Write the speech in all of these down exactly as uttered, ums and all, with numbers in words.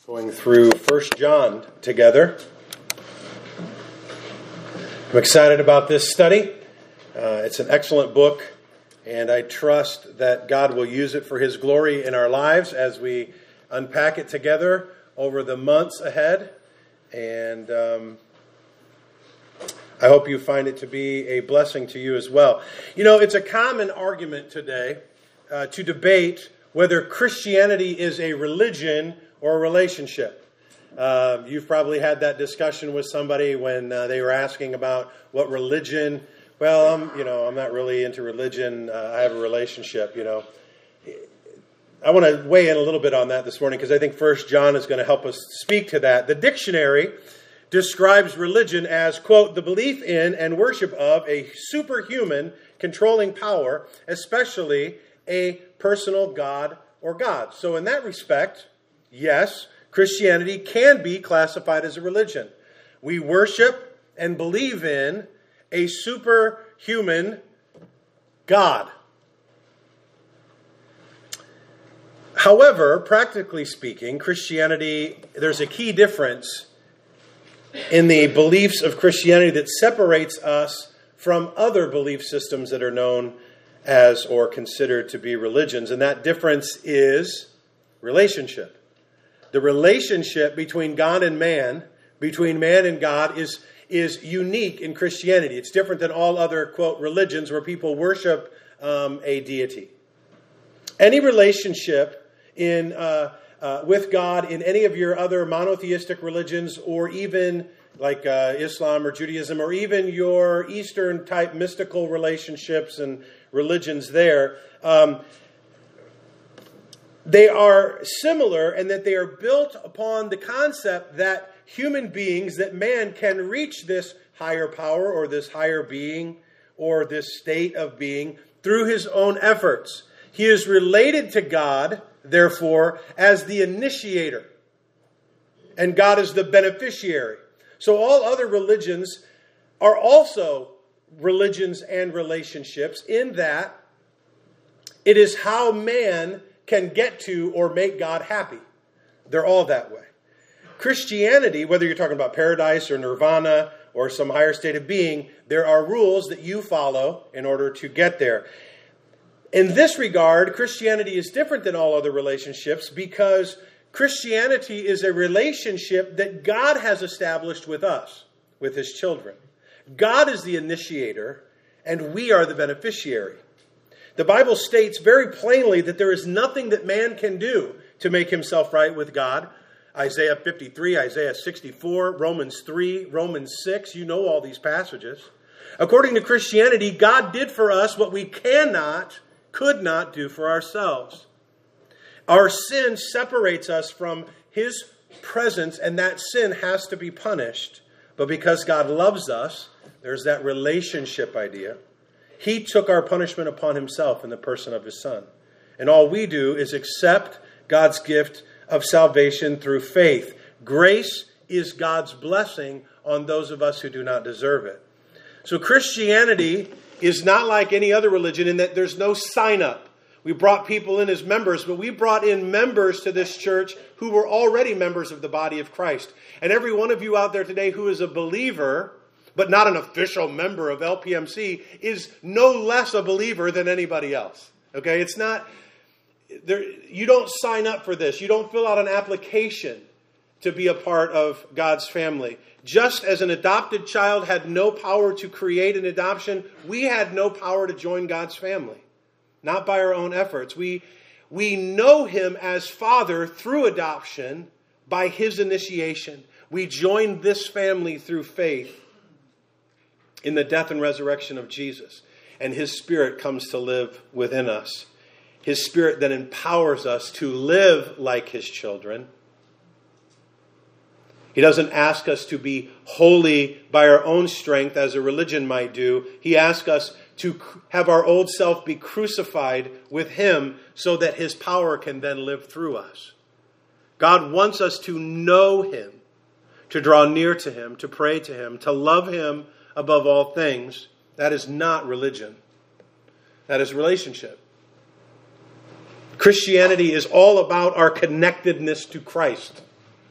Going through First John together. I'm excited about this study. Uh, it's an excellent book, and I trust that God will use it for His glory in our lives as we unpack it together over the months ahead. And um, I hope you find it to be a blessing to you as well. You know, it's a common argument today uh, to debate whether Christianity is a religion or a relationship. Uh, you've probably had that discussion with somebody when uh, they were asking about what religion. Well, I'm, you know, I'm not really into religion. Uh, I have a relationship. You know, I want to weigh in a little bit on that this morning because I think First John is going to help us speak to that. The dictionary describes religion as, quote, the belief in and worship of a superhuman controlling power, especially a personal God or God. So in that respect, yes, Christianity can be classified as a religion. We worship and believe in a superhuman God. However, practically speaking, Christianity, there's a key difference in the beliefs of Christianity that separates us from other belief systems that are known as or considered to be religions. And that difference is relationship. The relationship between God and man, between man and God, is, is unique in Christianity. It's different than all other, quote, religions where people worship um, a deity. Any relationship in uh, uh, with God in any of your other monotheistic religions, or even like uh, Islam or Judaism, or even your Eastern-type mystical relationships and religions there, um, they are similar in that they are built upon the concept that human beings, that man can reach this higher power or this higher being or this state of being through his own efforts. He is related to God, therefore, as the initiator, and God is the beneficiary. So all other religions are also religions and relationships in that it is how man can get to or make God happy. They're all that way. Christianity, whether you're talking about paradise or nirvana or some higher state of being, there are rules that you follow in order to get there. In this regard, Christianity is different than all other relationships because Christianity is a relationship that God has established with us, with His children. God is the initiator, and we are the beneficiary. The Bible states very plainly that there is nothing that man can do to make himself right with God. Isaiah fifty-three, Isaiah sixty-four, Romans three, Romans six, you know all these passages. According to Christianity, God did for us what we cannot, could not do for ourselves. Our sin separates us from His presence, and that sin has to be punished. But because God loves us, there's that relationship idea. He took our punishment upon Himself in the person of His Son. And all we do is accept God's gift of salvation through faith. Grace is God's blessing on those of us who do not deserve it. So Christianity is not like any other religion in that there's no sign up. We brought people in as members, but we brought in members to this church who were already members of the body of Christ. And every one of you out there today who is a believer, but not an official member of L P M C, is no less a believer than anybody else. Okay, it's not, there. You don't sign up for this. You don't fill out an application to be a part of God's family. Just as an adopted child had no power to create an adoption, we had no power to join God's family. Not by our own efforts. We, we know Him as Father through adoption by His initiation. We joined this family through faith in the death and resurrection of Jesus. And His Spirit comes to live within us. His Spirit then empowers us to live like His children. He doesn't ask us to be holy by our own strength as a religion might do. He asks us to have our old self be crucified with Him so that His power can then live through us. God wants us to know Him, to draw near to Him, to pray to Him, to love Him above all things. That is not religion. That is relationship. Christianity is all about our connectedness to Christ.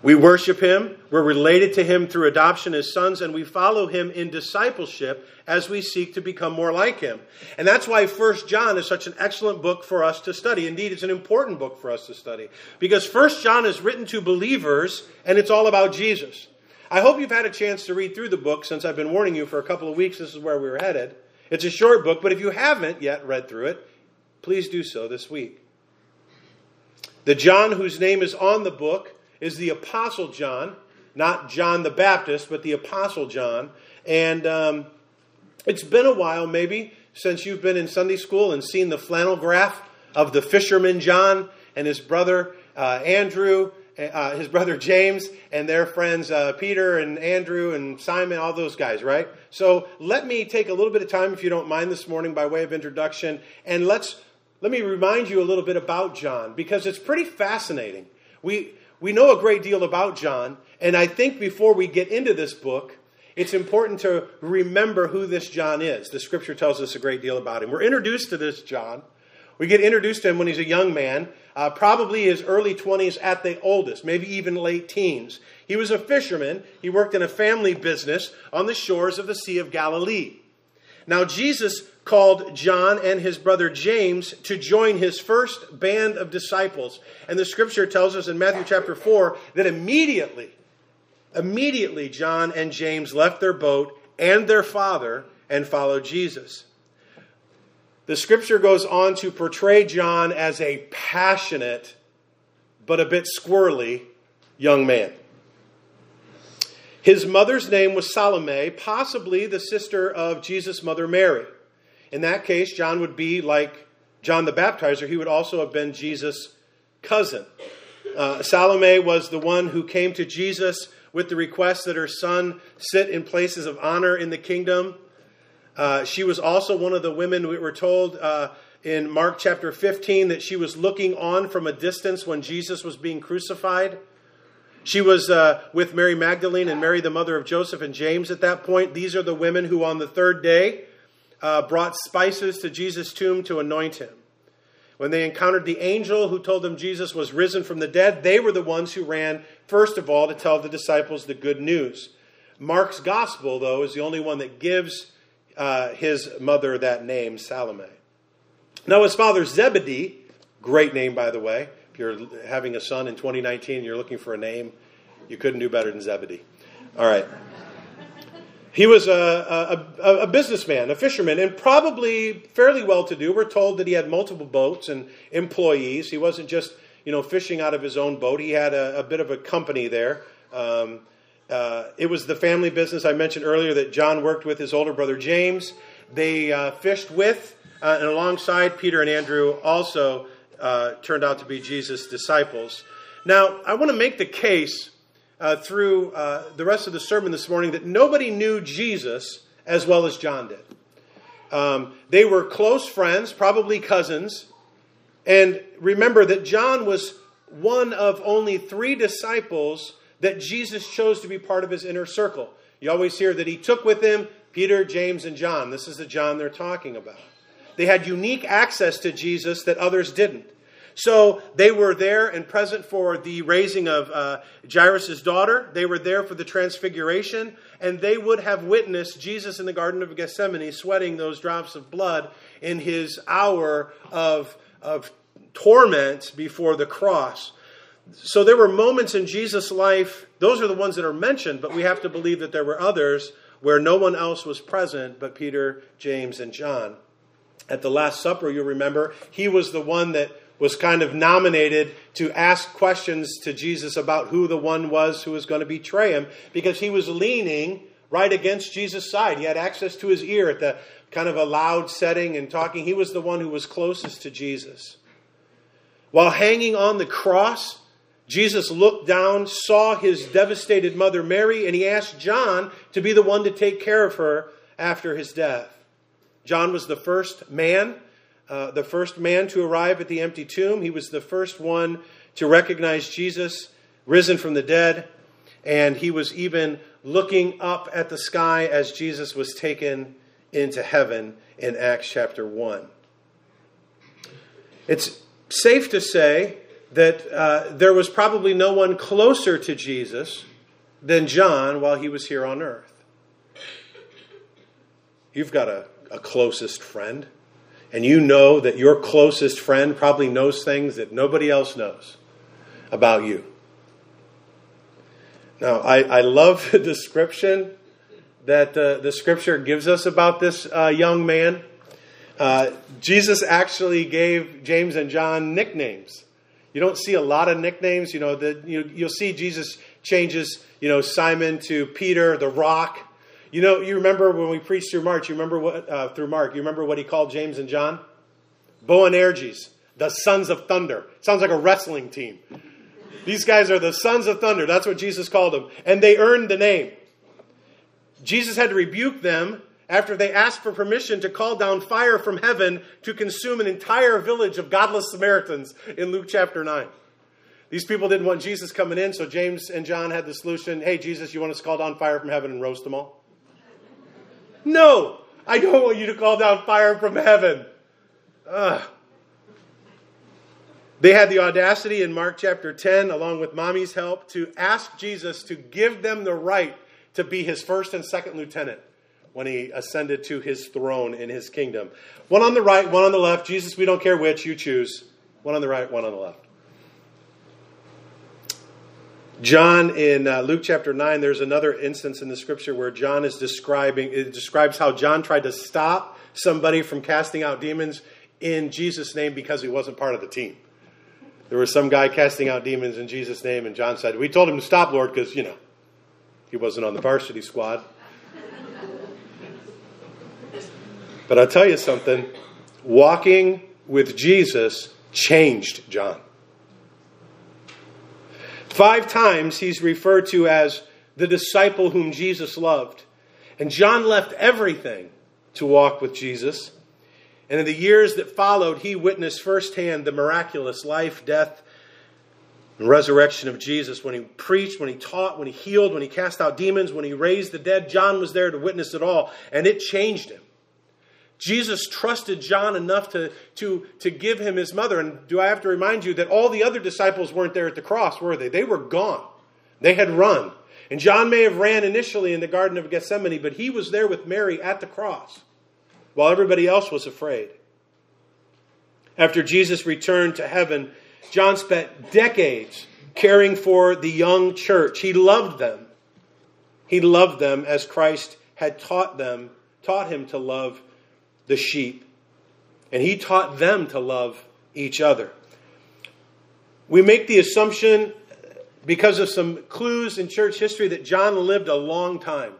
We worship him, we're related to him through adoption as sons, and we follow him in discipleship as we seek to become more like him. And that's why First John is such an excellent book for us to study. Indeed, it's an important book for us to study. Because First John is written to believers, and it's all about Jesus. I hope you've had a chance to read through the book since I've been warning you for a couple of weeks. This is where we were headed. It's a short book, but if you haven't yet read through it, please do so this week. The John whose name is on the book is the Apostle John, not John the Baptist, but the Apostle John. And um, it's been a while, maybe, since you've been in Sunday school and seen the flannel graph of the fisherman John and his brother uh, Andrew, uh, his brother James, and their friends uh, Peter and Andrew and Simon, all those guys, right? So let me take a little bit of time, if you don't mind, this morning by way of introduction, and let's let me remind you a little bit about John, because it's pretty fascinating. We We know a great deal about John, and I think before we get into this book, it's important to remember who this John is. The scripture tells us a great deal about him. We're introduced to this John. We get introduced to him when he's a young man, uh, probably his early twenties at the oldest, maybe even late teens. He was a fisherman. He worked in a family business on the shores of the Sea of Galilee. Now, Jesus called John and his brother James to join his first band of disciples. And the scripture tells us in Matthew chapter four that immediately, immediately John and James left their boat and their father and followed Jesus. The scripture goes on to portray John as a passionate, but a bit squirrely young man. His mother's name was Salome, possibly the sister of Jesus' mother Mary. In that case, John would be like John the Baptizer. He would also have been Jesus' cousin. Uh, Salome was the one who came to Jesus with the request that her son sit in places of honor in the kingdom. Uh, she was also one of the women we were told uh, in Mark chapter fifteen that she was looking on from a distance when Jesus was being crucified. She was uh, with Mary Magdalene and Mary, the mother of Joseph and James at that point. These are the women who on the third day uh, brought spices to Jesus' tomb to anoint him. When they encountered the angel who told them Jesus was risen from the dead, they were the ones who ran, first of all, to tell the disciples the good news. Mark's gospel, though, is the only one that gives uh, his mother that name, Salome. Now, his father Zebedee, great name, by the way. If you're having a son in twenty nineteen and you're looking for a name, you couldn't do better than Zebedee. All right. He was a, a, a businessman, a fisherman, and probably fairly well-to-do. We're told that he had multiple boats and employees. He wasn't just, you know, fishing out of his own boat. He had a, a bit of a company there. Um, uh, it was the family business I mentioned earlier that John worked with his older brother James. They uh, fished with uh, and alongside Peter and Andrew also uh, turned out to be Jesus' disciples. Now, I want to make the case Uh, through uh, the rest of the sermon this morning that nobody knew Jesus as well as John did. Um, they were close friends, probably cousins. And remember that John was one of only three disciples that Jesus chose to be part of his inner circle. You always hear that he took with him Peter, James, and John. This is the John they're talking about. They had unique access to Jesus that others didn't. So they were there and present for the raising of uh, Jairus' daughter. They were there for the transfiguration. And they would have witnessed Jesus in the Garden of Gethsemane sweating those drops of blood in his hour of, of torment before the cross. So there were moments in Jesus' life, those are the ones that are mentioned, but we have to believe that there were others where no one else was present but Peter, James, and John. At the Last Supper, you'll remember, he was the one that was kind of nominated to ask questions to Jesus about who the one was who was going to betray him, because he was leaning right against Jesus' side. He had access to his ear at the kind of a loud setting and talking. He was the one who was closest to Jesus. While hanging on the cross, Jesus looked down, saw his devastated mother Mary, and he asked John to be the one to take care of her after his death. John was the first man Uh, the first man to arrive at the empty tomb. He was the first one to recognize Jesus risen from the dead. And he was even looking up at the sky as Jesus was taken into heaven in Acts chapter one. It's safe to say that uh, there was probably no one closer to Jesus than John while he was here on earth. You've got a, a closest friend, and you know that your closest friend probably knows things that nobody else knows about you. Now, I, I love the description that uh, the Scripture gives us about this uh, young man. Uh, Jesus actually gave James and John nicknames. You don't see a lot of nicknames. You know, the, you, you'll see Jesus changes, you know, Simon to Peter, the Rock. You know, you remember when we preached through Mark, you remember what, uh, through Mark, you remember what he called James and John? Boanerges, the sons of thunder. Sounds like a wrestling team. These guys are the sons of thunder. That's what Jesus called them. And they earned the name. Jesus had to rebuke them after they asked for permission to call down fire from heaven to consume an entire village of godless Samaritans in Luke chapter nine. These people didn't want Jesus coming in, so James and John had the solution. Hey, Jesus, you want us to call down fire from heaven and roast them all? No, I don't want you to call down fire from heaven. Ugh. They had the audacity in Mark chapter ten, along with mommy's help, to ask Jesus to give them the right to be his first and second lieutenant when he ascended to his throne in his kingdom. One on the right, one on the left. Jesus, we don't care which, you choose. One on the right, one on the left. John, in uh, Luke chapter nine, there's another instance in the Scripture where John is describing, it describes how John tried to stop somebody from casting out demons in Jesus' name because he wasn't part of the team. There was some guy casting out demons in Jesus' name, and John said, we told him to stop, Lord, because, you know, he wasn't on the varsity squad. But I'll tell you something, walking with Jesus changed John. Five times he's referred to as the disciple whom Jesus loved. And John left everything to walk with Jesus. And in the years that followed, he witnessed firsthand the miraculous life, death, and resurrection of Jesus. When he preached, when he taught, when he healed, when he cast out demons, when he raised the dead, John was there to witness it all. And it changed him. Jesus trusted John enough to, to, to give him his mother. And do I have to remind you that all the other disciples weren't there at the cross, were they? They were gone. They had run. And John may have ran initially in the Garden of Gethsemane, but he was there with Mary at the cross while everybody else was afraid. After Jesus returned to heaven, John spent decades caring for the young church. He loved them. He loved them as Christ had taught them, taught him to love the sheep. And he taught them to love each other. We make the assumption, because of some clues in church history, that John lived a long time.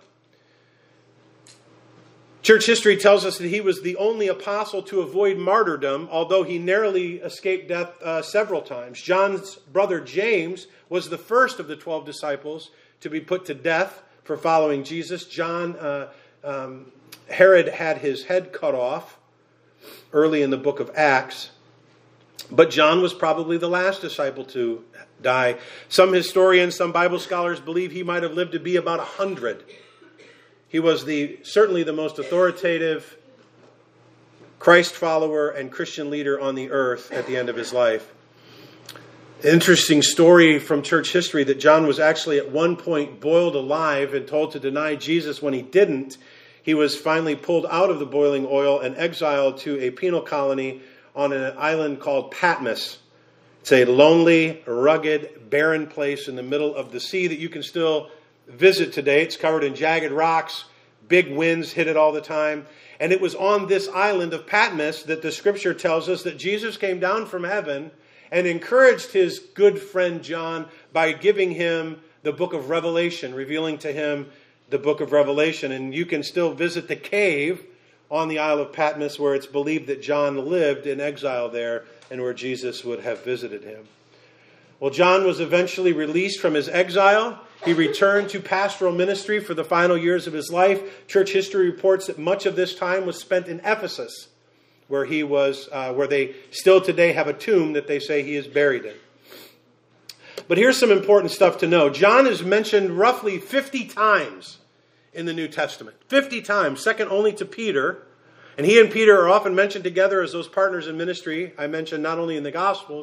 Church history tells us that he was the only apostle to avoid martyrdom, although he narrowly escaped death uh, several times. John's brother James was the first of the twelve disciples to be put to death for following Jesus. John, uh, um, Herod had his head cut off early in the book of Acts. But John was probably the last disciple to die. Some historians, some Bible scholars believe he might have lived to be about a hundred. He was the certainly the most authoritative Christ follower and Christian leader on the earth at the end of his life. Interesting story from church history that John was actually at one point boiled alive and told to deny Jesus. When he didn't, he was finally pulled out of the boiling oil and exiled to a penal colony on an island called Patmos. It's a lonely, rugged, barren place in the middle of the sea that you can still visit today. It's covered in jagged rocks. Big winds hit it all the time. And it was on this island of Patmos that the Scripture tells us that Jesus came down from heaven and encouraged his good friend John by giving him the book of Revelation, revealing to him the book of Revelation. And you can still visit the cave on the Isle of Patmos where it's believed that John lived in exile there and where Jesus would have visited him. Well, John was eventually released from his exile. He returned to pastoral ministry for the final years of his life. Church history reports that much of this time was spent in Ephesus, where he was, uh, where they still today have a tomb that they say he is buried in. But here's some important stuff to know. John is mentioned roughly fifty times in the New Testament. fifty times, second only to Peter. And he and Peter are often mentioned together as those partners in ministry I mentioned not only in the Gospels,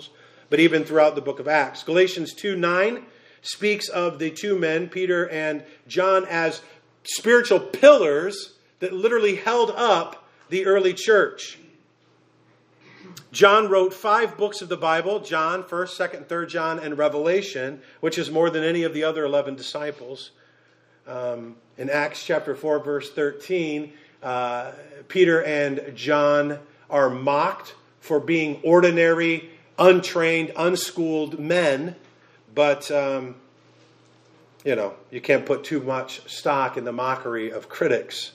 but even throughout the book of Acts. Galatians two nine speaks of the two men, Peter and John, as spiritual pillars that literally held up the early church. John wrote five books of the Bible, John, first, second, third John, and Revelation, which is more than any of the other eleven disciples. Um, in Acts chapter four, verse thirteen, uh, Peter and John are mocked for being ordinary, untrained, unschooled men. But, um, you know, you can't put too much stock in the mockery of critics.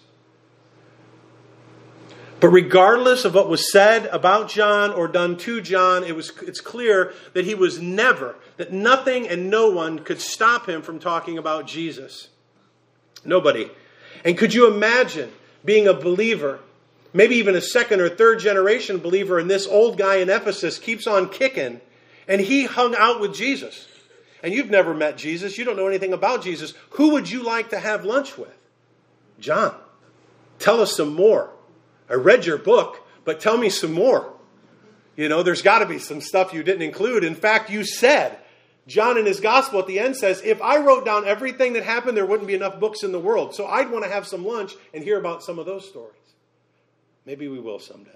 But regardless of what was said about John or done to John, it was it's clear that he was never, that nothing and no one could stop him from talking about Jesus. Nobody. And could you imagine being a believer, maybe even a second or third generation believer, and this old guy in Ephesus keeps on kicking, and he hung out with Jesus. And you've never met Jesus. You don't know anything about Jesus. Who would you like to have lunch with? John. Tell us some more. I read your book, but tell me some more. You know, there's got to be some stuff you didn't include. In fact, you said, John in his gospel at the end says, if I wrote down everything that happened, there wouldn't be enough books in the world. So I'd want to have some lunch and hear about some of those stories. Maybe we will someday.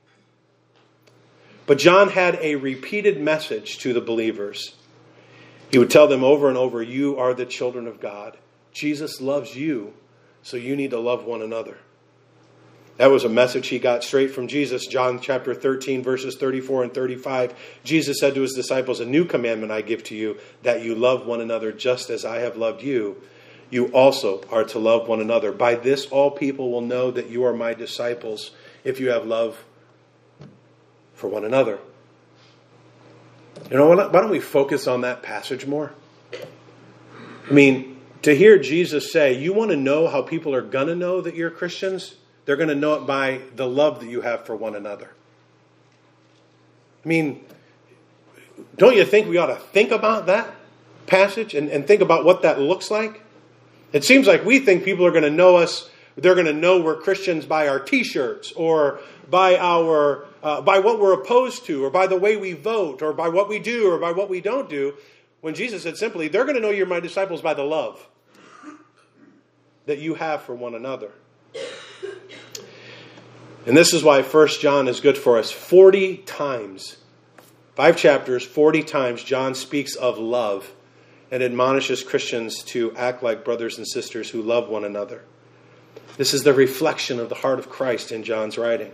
But John had a repeated message to the believers. He would tell them over and over, you are the children of God. Jesus loves you, so you need to love one another. That was a message he got straight from Jesus. John chapter thirteen, verses thirty-four and thirty-five. Jesus said to his disciples, a new commandment I give to you, that you love one another just as I have loved you. You also are to love one another. By this all people will know that you are my disciples, if you have love for one another. You know, why don't we focus on that passage more? I mean, to hear Jesus say, you want to know how people are going to know that you're Christians? They're going to know it by the love that you have for one another. I mean, don't you think we ought to think about that passage and, and think about what that looks like? It seems like we think people are going to know us, they're going to know we're Christians by our t-shirts or by our uh, by what we're opposed to or by the way we vote or by what we do or by what we don't do. When Jesus said simply, they're going to know you're my disciples by the love that you have for one another. And this is why First John is good for us. Forty times, five chapters, forty times, John speaks of love and admonishes Christians to act like brothers and sisters who love one another. This is the reflection of the heart of Christ in John's writing.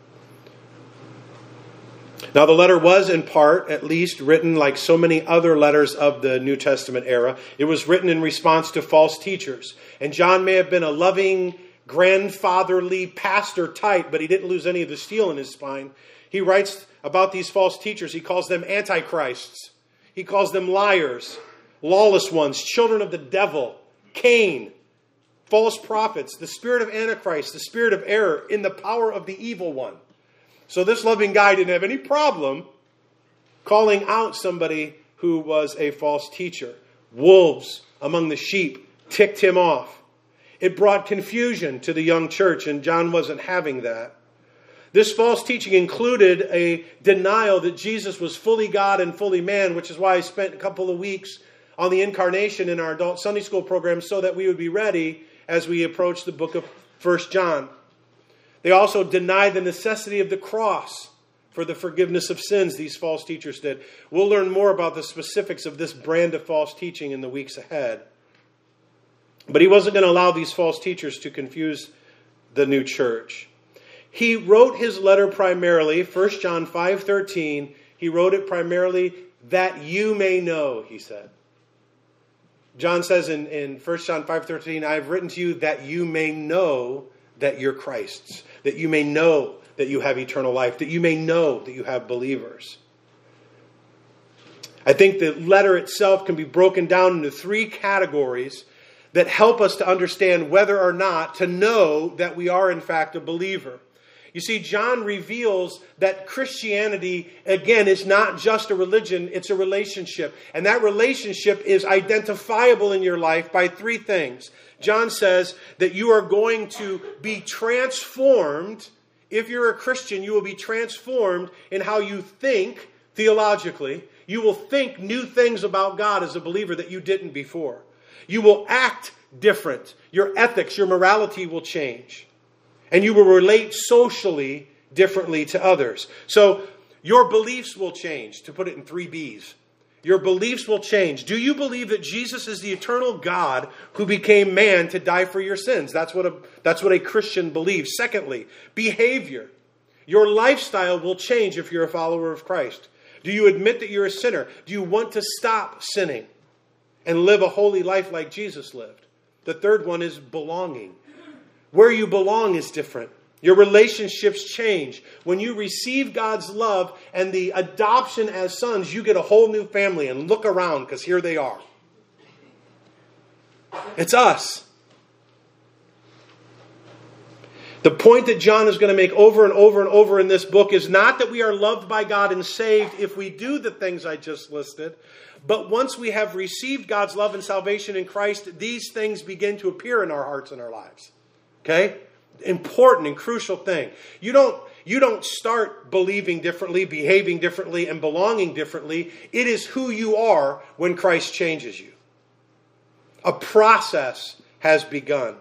Now, the letter was in part, at least, written like so many other letters of the New Testament era. It was written in response to false teachers. And John may have been a loving, grandfatherly pastor type, but he didn't lose any of the steel in his spine. He writes about these false teachers. He calls them antichrists. He calls them liars, lawless ones, children of the devil, Cain, false prophets, the spirit of Antichrist, the spirit of error, in the power of the evil one. So this loving guy didn't have any problem calling out somebody who was a false teacher. Wolves among the sheep ticked him off. It brought confusion to the young church, and John wasn't having that. This false teaching included a denial that Jesus was fully God and fully man, which is why I spent a couple of weeks on the incarnation in our adult Sunday school program so that we would be ready as we approach the book of First John. They also denied the necessity of the cross for the forgiveness of sins, these false teachers did. We'll learn more about the specifics of this brand of false teaching in the weeks ahead. But he wasn't going to allow these false teachers to confuse the new church. He wrote his letter primarily, First John five thirteen, he wrote it primarily that you may know, he said. John says in, in First John five thirteen, I have written to you that you may know that you're Christ's, that you may know that you have eternal life, that you may know that you have believers. I think the letter itself can be broken down into three categories that help us to understand whether or not to know that we are in fact a believer. You see, John reveals that Christianity, again, is not just a religion, it's a relationship. And that relationship is identifiable in your life by three things. John says that you are going to be transformed. If you're a Christian, you will be transformed in how you think theologically. You will think new things about God as a believer that you didn't before. You will act different. Your ethics, your morality will change. And you will relate socially differently to others. So your beliefs will change, to put it in three B's. Your beliefs will change. Do you believe that Jesus is the eternal God who became man to die for your sins? That's what a, that's what a Christian believes. Secondly, behavior. Your lifestyle will change if you're a follower of Christ. Do you admit that you're a sinner? Do you want to stop sinning and live a holy life like Jesus lived? The third one is belonging. Where you belong is different. Your relationships change. When you receive God's love and the adoption as sons, you get a whole new family. And look around, because here they are. It's us. The point that John is going to make over and over and over in this book is not that we are loved by God and saved if we do the things I just listed, but once we have received God's love and salvation in Christ, these things begin to appear in our hearts and our lives. Okay? Important and crucial thing. You don't, you don't start believing differently, behaving differently, and belonging differently. It is who you are when Christ changes you. A process has begun.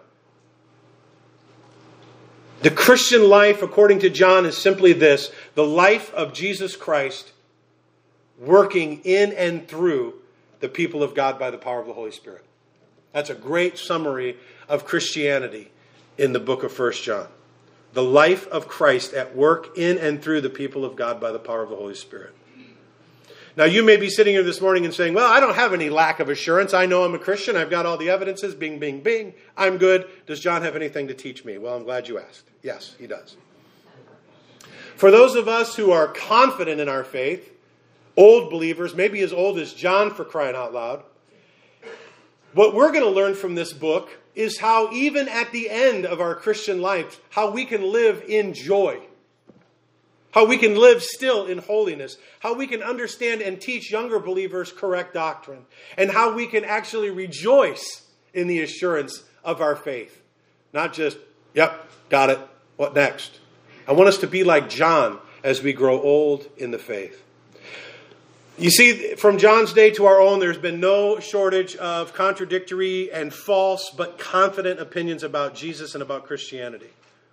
The Christian life, according to John, is simply this: the life of Jesus Christ working in and through the people of God by the power of the Holy Spirit. That's a great summary of Christianity in the book of First John. The life of Christ at work in and through the people of God by the power of the Holy Spirit. Now, you may be sitting here this morning and saying, well, I don't have any lack of assurance. I know I'm a Christian. I've got all the evidences. Bing, bing, bing. I'm good. Does John have anything to teach me? Well, I'm glad you asked. Yes, he does. For those of us who are confident in our faith, old believers, maybe as old as John, for crying out loud, what we're going to learn from this book is how even at the end of our Christian life, how we can live in joy. How we can live still in holiness. How we can understand and teach younger believers correct doctrine. And how we can actually rejoice in the assurance of our faith. Not just, yep, got it. What next? I want us to be like John as we grow old in the faith. You see, from John's day to our own, there's been no shortage of contradictory and false but confident opinions about Jesus and about Christianity.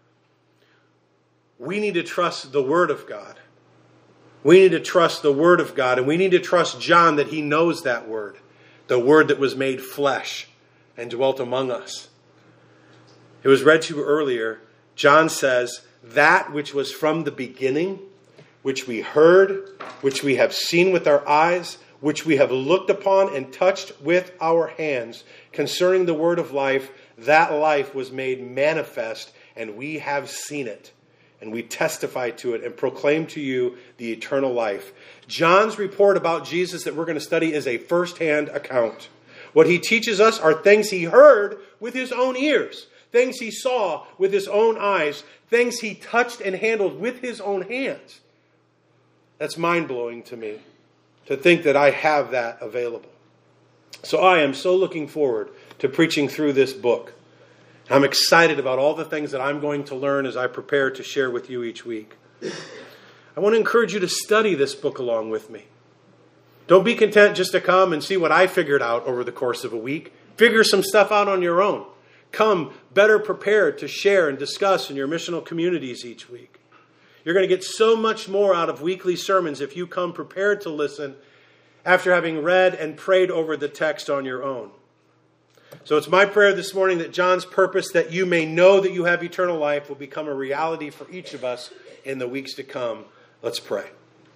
We need to trust the Word of God. We need to trust the Word of God, and we need to trust John that he knows that Word, the Word that was made flesh and dwelt among us. It was read to you earlier. John says, that which was from the beginning, which we heard, which we have seen with our eyes, which we have looked upon and touched with our hands, concerning the word of life, that life was made manifest, and we have seen it. And we testify to it and proclaim to you the eternal life. John's report about Jesus that we're going to study is a first-hand account. What he teaches us are things he heard with his own ears, things he saw with his own eyes, things he touched and handled with his own hands. That's mind-blowing to me, to think that I have that available. So I am so looking forward to preaching through this book. I'm excited about all the things that I'm going to learn as I prepare to share with you each week. I want to encourage you to study this book along with me. Don't be content just to come and see what I figured out over the course of a week. Figure some stuff out on your own. Come better prepared to share and discuss in your missional communities each week. You're going to get so much more out of weekly sermons if you come prepared to listen after having read and prayed over the text on your own. So it's my prayer this morning that John's purpose that you may know that you have eternal life will become a reality for each of us in the weeks to come. Let's pray.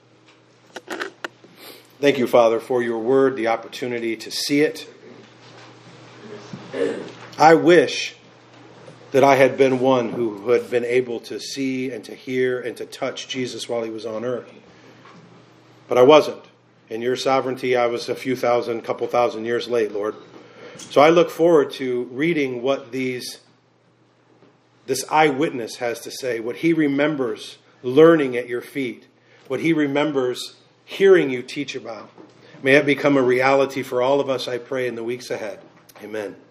Thank you, Father, for your word, the opportunity to see it. I wish that I had been one who had been able to see and to hear and to touch Jesus while he was on earth. But I wasn't. In your sovereignty, I was a few thousand, couple thousand years late, Lord. So I look forward to reading what these this eyewitness has to say, what he remembers learning at your feet, what he remembers hearing you teach about. May it become a reality for all of us, I pray, in the weeks ahead. Amen.